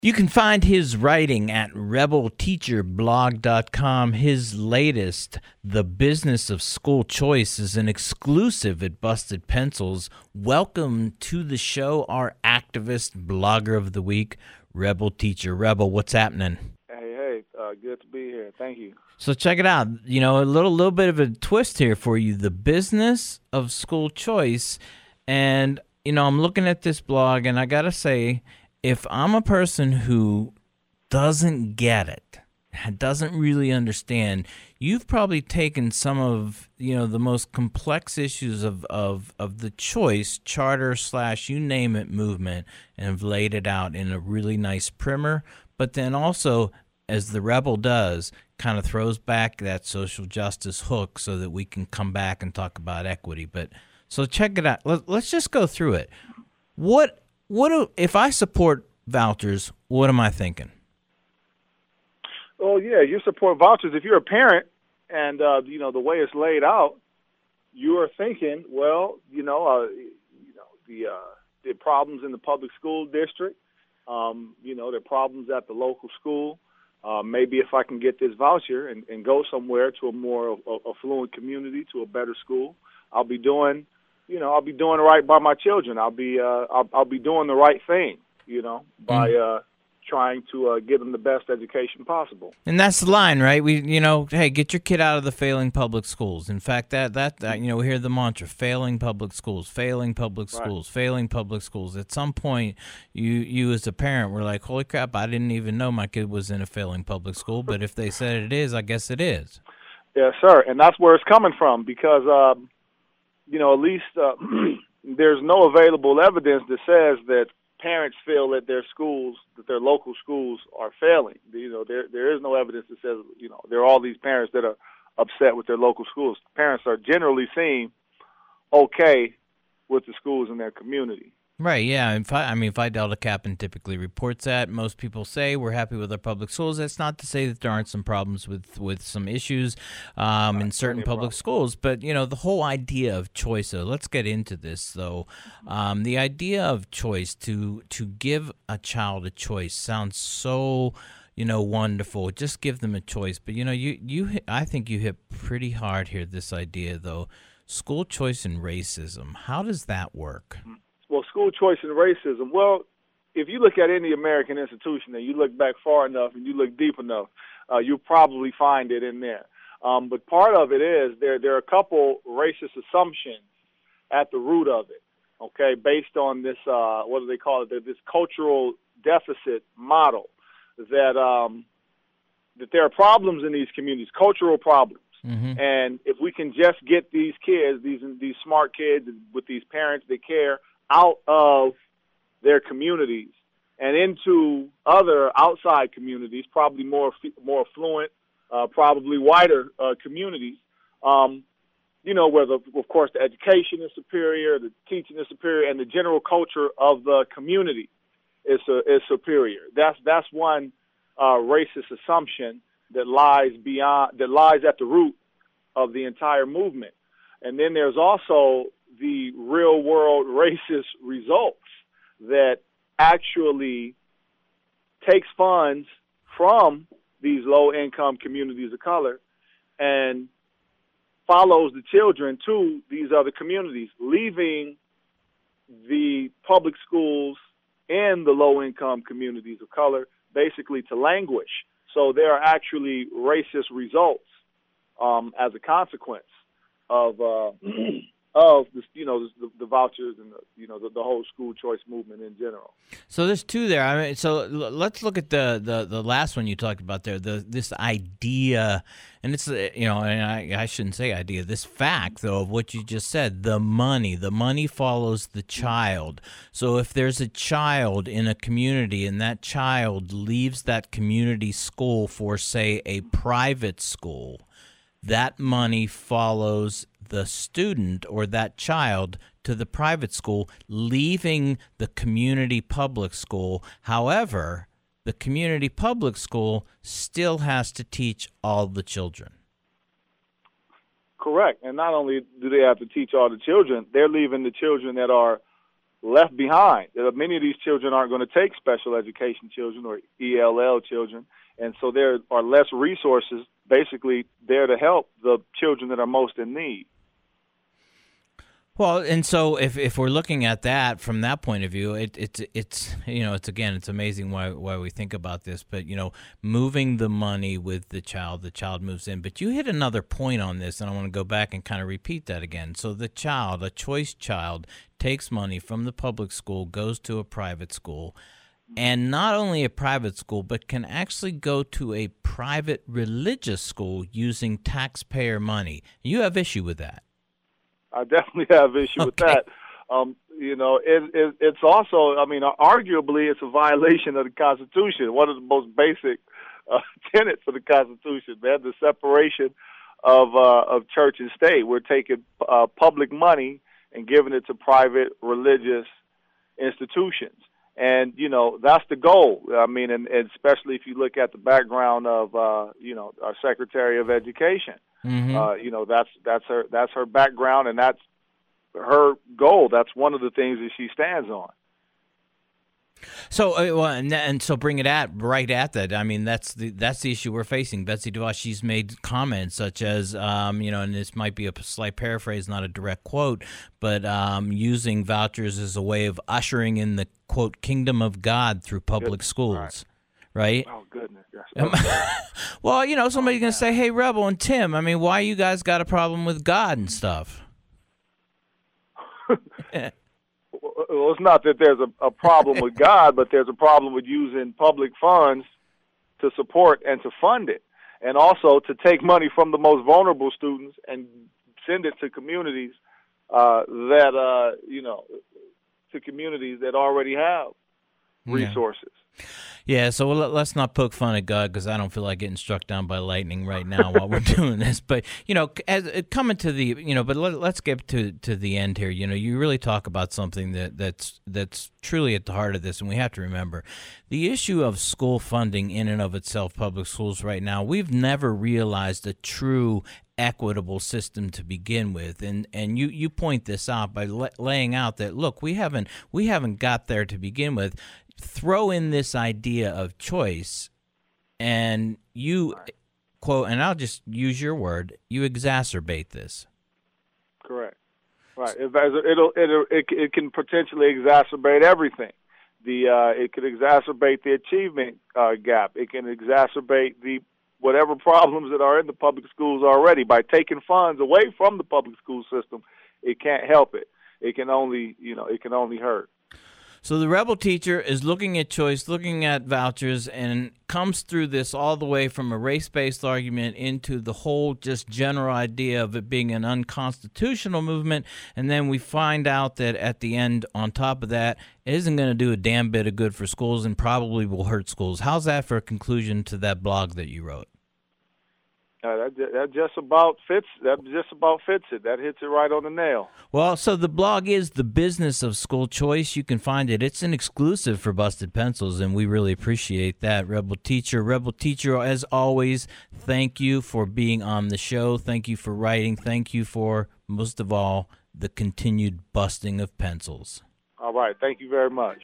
You can find his writing at rebelteacherblog.com. His latest, The Business of School Choice, is an exclusive at Busted Pencils. Welcome to the show, our activist blogger of the week, Rebel Teacher. Rebel, what's happening? Hey, good to be here. Thank you. So check it out. You know, a little bit of a twist here for you, The Business of School Choice. And, you know, I'm looking at this blog, and I got to say, if I'm a person who doesn't get it, doesn't really understand, you've probably taken some of, you know, the most complex issues of the choice, charter / you name it movement, and have laid it out in a really nice primer. But then also, as the Rebel does, kind of throws back that social justice hook so that we can come back and talk about equity. But so check it out. Let's just go through it. If I support vouchers, what am I thinking? Oh, yeah, you support vouchers. If you're a parent and, the way it's laid out, you are thinking, well, the problems in the public school district, the problems at the local school. Maybe if I can get this voucher and go somewhere to a more affluent community, to a better school, I'll be doing right by my children. I'll be doing the right thing, by trying to give them the best education possible. And that's the line, right? Hey, get your kid out of the failing public schools. In fact, that we hear the mantra: failing public schools, failing public schools, right. Failing public schools. At some point, you as a parent were like, holy crap, I didn't even know my kid was in a failing public school. But if they said it is, I guess it is. Yes, sir. And that's where it's coming from, because at least there's no available evidence that says that parents feel that their local schools are failing. There is no evidence that says, there are all these parents that are upset with their local schools. Parents are generally seen okay with the schools in their community. Right, yeah. Phi Delta Kappan typically reports that. Most people say we're happy with our public schools. That's not to say that there aren't some problems with some issues in certain public schools. But, the whole idea of choice, though, let's get into this, though. The idea of choice, to give a child a choice, sounds so, wonderful. Just give them a choice. But, I think you hit pretty hard here, this idea, though. School choice and racism. How does that work? Well, school choice and racism. Well, if you look at any American institution and you look back far enough and you look deep enough, you'll probably find it in there. But part of it is there are a couple racist assumptions at the root of it, okay, based on this, what do they call it, this cultural deficit model, that there are problems in these communities, cultural problems. Mm-hmm. And if we can just get these kids, these smart kids with these parents that care, out of their communities and into other outside communities, probably more affluent, probably wider communities, where of course the education is superior, the teaching is superior, and the general culture of the community is superior. That's one racist assumption that lies at the root of the entire movement. And then there's also the real world racist results that actually takes funds from these low income communities of color and follows the children to these other communities, leaving the public schools in the low income communities of color basically to languish. So there are actually racist results as a consequence of this, the vouchers and the whole school choice movement in general. So there's two there. So let's look at the last one you talked about there. This idea, and it's and I shouldn't say idea. This fact though of what you just said. The money follows the child. So if there's a child in a community and that child leaves that community school for, say, a private school, that money follows the student or that child to the private school, leaving the community public school. However, the community public school still has to teach all the children. Correct. And not only do they have to teach all the children, they're leaving the children that are left behind. Many of these children aren't going to take special education children or ELL children, and so there are less resources basically there to help the children that are most in need. Well, and so if we're looking at that from that point of view, it's it's amazing why we think about this, but moving the money with the child moves in. But you hit another point on this, and I want to go back and kind of repeat that again. So the child, a choice child, takes money from the public school, goes to a private school, and not only a private school, but can actually go to a private religious school using taxpayer money. You have issue with that? I definitely have issue with that. It's also, arguably, it's a violation of the Constitution. One of the most basic tenets of the Constitution, man, the separation of church and state. We're taking public money and giving it to private religious institutions. And, that's the goal. And especially if you look at the background of, our Secretary of Education. Mm-hmm. That's her background, and that's her goal. That's one of the things that she stands on. So, so bring it right at that. I mean, that's the issue we're facing. Betsy DeVos, she's made comments such as, and this might be a slight paraphrase, not a direct quote, but using vouchers as a way of ushering in the quote kingdom of God through public schools. Right? Oh, goodness. Yes. Well, somebody's going to say, hey, Rebel and Tim, why you guys got a problem with God and stuff? Well, it's not that there's a problem with God, but there's a problem with using public funds to support and to fund it, and also to take money from the most vulnerable students and send it to communities to communities that already have resources. Yeah, so let's not poke fun at God, because I don't feel like getting struck down by lightning right now while we're doing this. But as coming to the but let's get to the end here. You really talk about something that's truly at the heart of this, and we have to remember the issue of school funding in and of itself. Public schools right now, we've never realized a true equitable system to begin with, and you point this out by laying out that look, we haven't got there to begin with. Throw in this idea of choice, and you quote, and I'll just use your word, you exacerbate this. Correct. Right. It can potentially exacerbate everything. It could exacerbate the achievement gap. It can exacerbate the whatever problems that are in the public schools already. By taking funds away from the public school system, it can't help it. It can only hurt. So the Rebel teacher is looking at choice, looking at vouchers, and comes through this all the way from a race-based argument into the whole just general idea of it being an unconstitutional movement. And then we find out that at the end, on top of that, it isn't going to do a damn bit of good for schools and probably will hurt schools. How's that for a conclusion to that blog that you wrote? That just about fits. That just about fits it. That hits it right on the nail. Well, so the blog is The Business of School Choice. You can find it. It's an exclusive for Busted Pencils, and we really appreciate that. Rebel Teacher, as always, thank you for being on the show. Thank you for writing. Thank you for, most of all, the continued busting of pencils. All right. Thank you very much.